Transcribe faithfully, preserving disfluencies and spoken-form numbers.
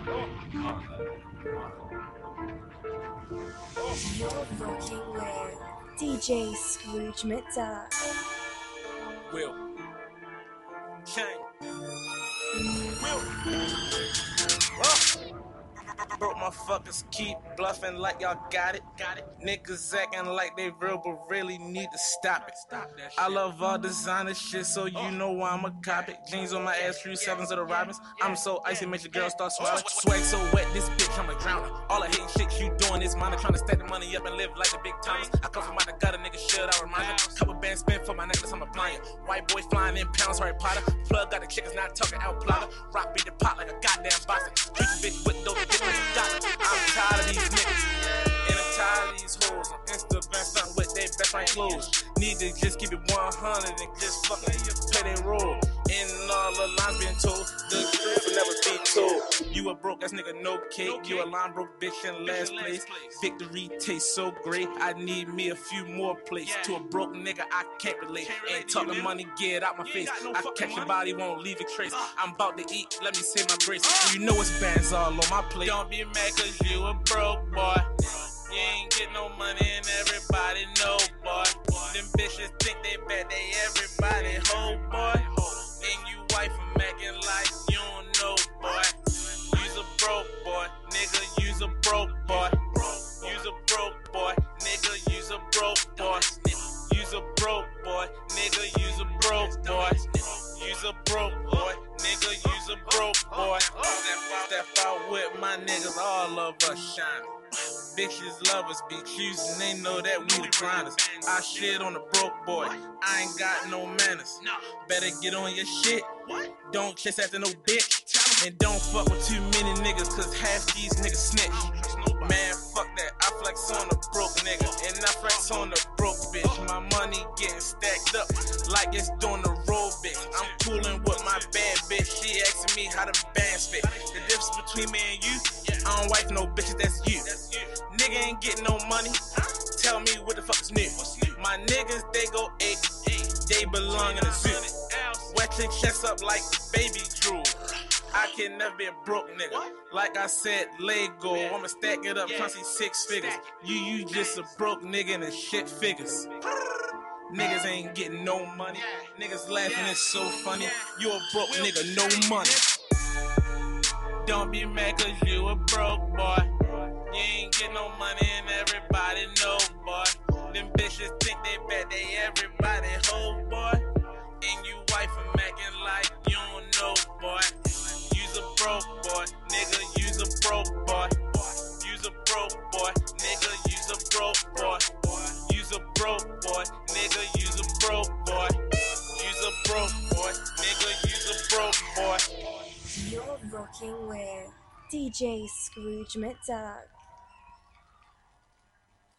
You're rocking with D J Scrooge McDuck. Will. Chain. Will. Oh. Broke motherfuckers keep bluffing like y'all got it. Got it. Niggas acting like they real, but really need to stop it. Stop that shit. I love all designer shit, so you know I'ma cop it. Jeans on my ass, three sevens of the Robins. I'm so icy, make your girl start smiling. Swag so wet, this bitch, I'm a drowner. All I hating shit you doing is mine. Trying to stack the money up and live like the big timers. I come from out the gutter, nigga, shit, I remind you. Couple bands spent for my necklace, I'm applying. White boy flying in pounds, Harry Potter. Plug got the chickens, not talking out plotter. Rock beat the pot like a goddamn boxer. Treat the bitch with those different dollars. I'm tired of these niggas, and I'm tired of these hoes on Instagram, starting with they best friend clothes. Need to just keep it one hundred and just fucking pay their role. And all the lines being told, the truth will never be told. You a broke ass nigga, no cake. You a line broke bitch in last place. Victory tastes so great, I need me a few more plates. To a broke nigga, I can't relate. Ain't talking money, get out my face. I catch your body, won't leave a trace. I'm about to eat, let me say my grace. You know it's bands all on my plate. Don't be mad cause you a broke boy. You ain't get no money and everybody know, boy. Them bitches think they bad, they everybody hoe, boy. And you wife them acting like you don't know, boy. You's a broke boy, nigga, you's a broke boy. You's a broke boy, nigga, you's a broke boy. You's a broke boy, nigga, you's a broke boy. You's a broke boy, nigga, you's a broke boy. Step out with my niggas, all of us shining. Bitches love us, be choosing, they know that we the grinders. I shit on the broke boy, I ain't got no manners. Better get on your shit, don't chase after no bitch. And don't fuck with too many niggas, cause half these niggas snitch. Man, fuck that, I flex on the broke nigga, and I flex on the broke bitch. My money getting stacked up, like it's doing the road bitch. I'm coolin' with my bad bitch, she asking me how the bands fit. The difference between me and you, I don't wife no bitches, that's you. Nigga ain't getting no money, tell me what the fuck is new. My niggas, they go eight, they belong in a zoo. Wet your chest up like baby drool. I can never be a broke nigga. Like I said, Lego, I'ma stack it up, tryna see six figures. You, you just a broke nigga and the shit figures. Niggas ain't getting no money. Niggas laughing, it's so funny. You a broke nigga, no money. Don't be mad cause you a broke boy. You ain't get no money and everybody know, boy. Them bitches think they bad, they everybody hoe, boy. And you wife them acting like you don't know, boy. You's a broke boy, nigga, you's a broke boy. You's a broke boy, nigga, you's a broke boy. You's a broke boy, nigga, you's a broke boy. You's a broke boy, nigga, you's a broke boy. You're rocking with D J Scrooge McDuck.